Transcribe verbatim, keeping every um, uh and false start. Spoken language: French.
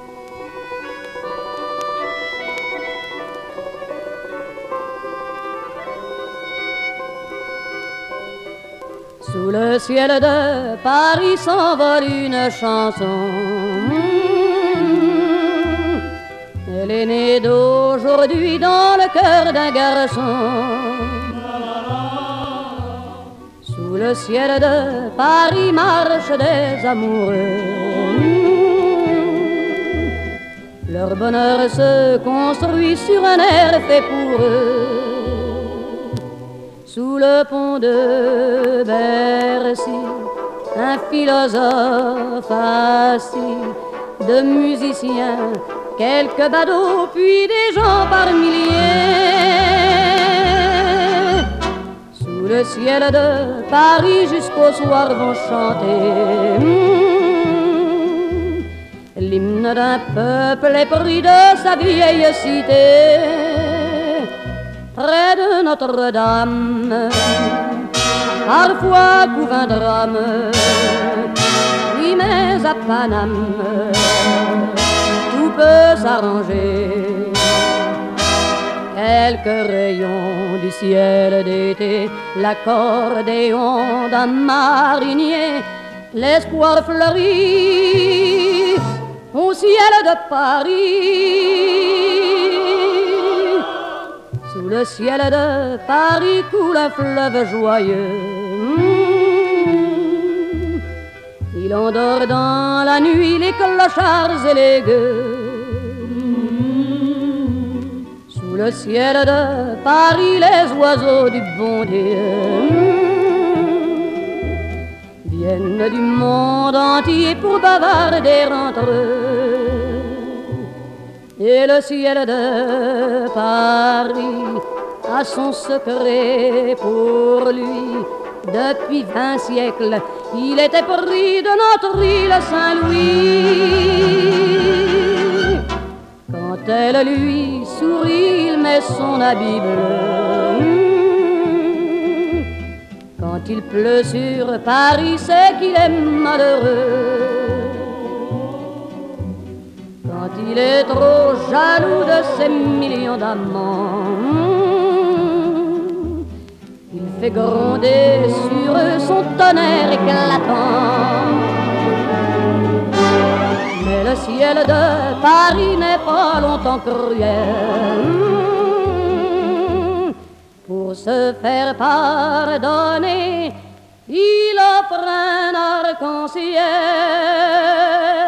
Sous le ciel de Paris s'envole une chanson. Elle est née d'aujourd'hui dans le cœur d'un garçon. Sous le ciel de Paris marchent des amoureux. Leur bonheur se construit sur un air fait pour eux. Sous le pont de Bercy, un philosophe assis, de musiciens, quelques badauds, puis des gens par milliers. Sous le ciel de Paris jusqu'au soir vont chanter mmh, l'hymne d'un peuple épris de sa vieille cité. Près de Notre-Dame, parfois couve un drame, oui mais à Paname, tout peut s'arranger. Quelques rayons du ciel d'été, l'accordéon d'un marinier, l'espoir fleurit au ciel de Paris. Sous le ciel de Paris coule un fleuve joyeux. Mmh. Il endort dans la nuit les clochards et les gueux. Mmh. Sous le ciel de Paris les oiseaux du bon Dieu mmh, viennent du monde entier pour bavarder entre eux. Et le ciel de Paris a son secret pour lui. Depuis vingt siècles, il était pris de notre île Saint-Louis. Quand elle lui sourit, il met son habit bleu. Quand il pleut sur Paris, c'est qu'il est malheureux. Quand il est trop jaloux de ses millions d'amants, il fait gronder sur eux son tonnerre éclatant. Mais le ciel de Paris n'est pas longtemps cruel. Pour se faire pardonner, il offre un arc-en-ciel.